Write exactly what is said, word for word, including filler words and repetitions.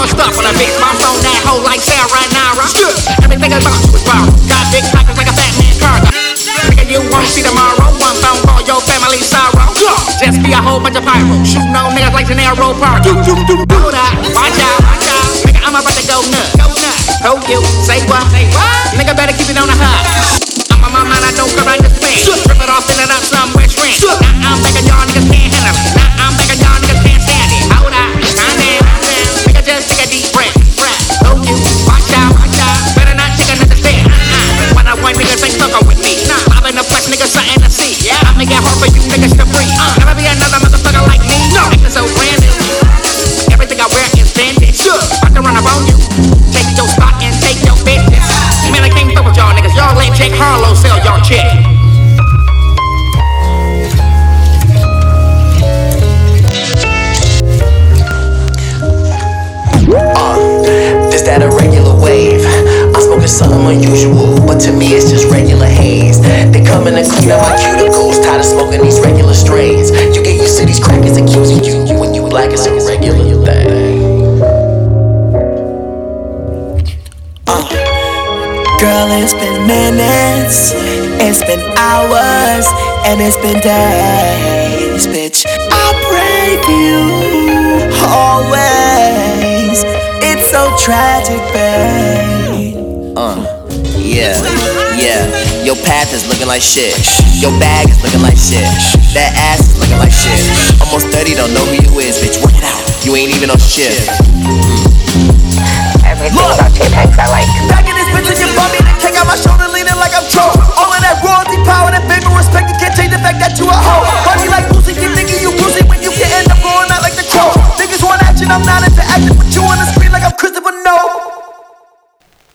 raw stuff on a bitch. Mom's on that hoe like Sarah Nara. Everything about you is wild. Got big pockets like a fat man cargo. Nigga, you won't see tomorrow. One phone call, your family sorrow. Just be a whole bunch of pyro. Shooting on niggas like Gennaro Park. Hold up, watch out, watch out. Nigga, I'm about to go nuts. Go nuts. Who you? Say what? Say what? Nigga, better keep it on the high. I'm on my mind, I don't correct the thing. Rip it off, fill it up somewhere strange. Now I'm begging y'all niggas can't handle it. Now I'm begging y'all niggas can't stand it. Hold up, calm down, nigga, just take a deep breath. Who you? Watch out, watch out. Better not take another step. When I want niggas ain't fucking with me. Bobbing the flex, niggas something to see. I make it hard for you niggas to breathe. Never be another motherfucker like me. Acting so brand new. Everything I wear is vintage. About to run up on you. Take your spot and take your bitches. Man, I can't fuck with y'all niggas. Y'all let Jake Harlow sell y'all chick. Uh, this that a regular wave. I'm smoking something unusual, but to me it's just regular haze. They coming to clean up my cuticles, tired of smoking these regular strains. You get used to these crackers accusing you when you black is a regular thing. Uh. Girl, it's been minutes, it's been hours, and it's been days, bitch. I pray for you always. It's so tragic, babe. Uh, yeah, yeah. Your path is looking like shit. Your bag is looking like shit. That ass is looking like shit. Almost thirty, don't know who you is, bitch. Work it out. You ain't even on shift. Everything about J-Pex I like. Back in